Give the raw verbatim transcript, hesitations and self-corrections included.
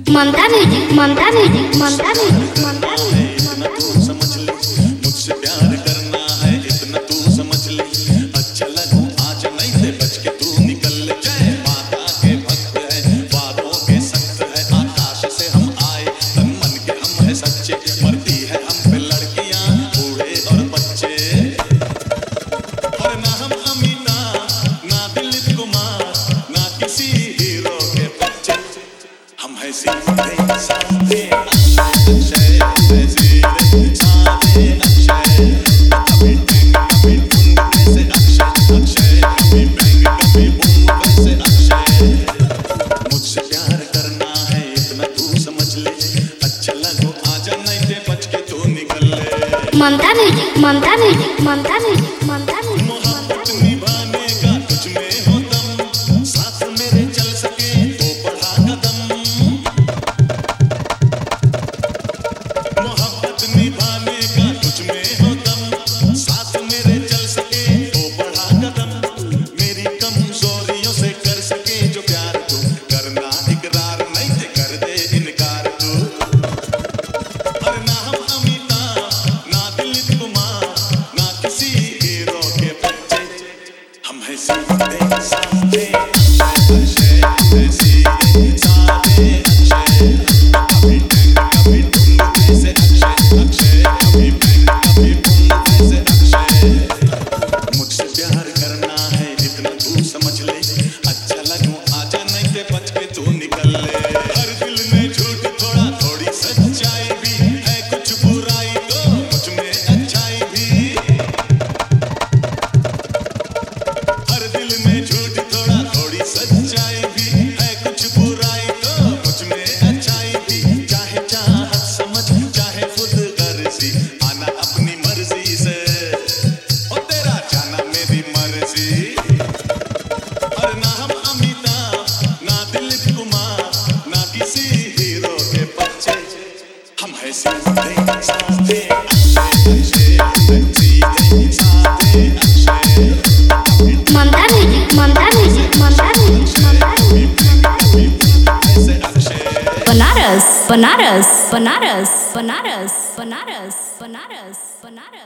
ममता music Mamta music Mamta music Mamta music समझ ले मुझसे प्यार करना है इतना तू समझ ले अच्छा लगूं आज नहीं से बच के तू निकल ले जय माता के भक्त है वादों के सख्त है आकाश से हम आए तन मन के हम है सच्चे मरती है हम पे लड़कियां बूढ़े और बच्चे और ना हम अमिताभ ना दिलीप कुमार ना किसी हीरो के बच्चे हम है सीधे साधे अक्षय अक्षय सीधे साधे अक्षय कभी टैंग कभी बूम कैसे अक्षय अक्षय कभी बैंग कभी बूम कैसे अक्षय मुझसे प्यार करना है इतना तू समझ ले अच्छा लगो आजा नहीं दे बच के तू निकल ले Mamta music Mamta music Mamta music Mamta music मोहब्बत निभाने का तुझ में हो दम साथ मेरे चल सके तो बढ़ा कदम मोहब्बत निभाने का तुझ में हो दम साथ मेरे चल सके तो बढ़ा कदम मेरी कमजोरियों से कर सके जो प्यार तू करना इकरार नहीं से कर दे इनकार तू और ना हम अमिताभ ना दिलीप कुमार ना किसी हीरो के बच्चे हम है सीधे साधे अक्षय अक्षय सीधे साधे अक्षय कभी टैंग कभी बूम कैसे अक्षय अक्षय कभी बैंग कभी बूम कैसे अक्षय मुझसे प्यार करना है इतना तू समझ ले अच्छा लगूं आजा नहीं ते बच के तू निकल ले हर दिल में झूठ थोड़ा थोड़ी सच्चाई भी है कुछ बुराई तो मुझ में अच्छाई भी हर दिल में झूठ थोड़ा थोड़ी सच्चाई भी है कुछ बुराई तो मुझ में अच्छाई भी चाहे चाहत समझ चाहे खुद गर्जी आना अपनी मर्जी से ओ तेरा जाना मेरी मर्जी और ना हम अमिताभ ना दिलीप कुमार ना किसी हीरो के बच्चे हम है सीधे साधे अक्षय अक्षय सीधे साधे Akshay Mamta music Mamta music Mamta music Mamta music कैसे अक्षय बनारस बनारस बनारस बनारस बनारस बनारस बनारस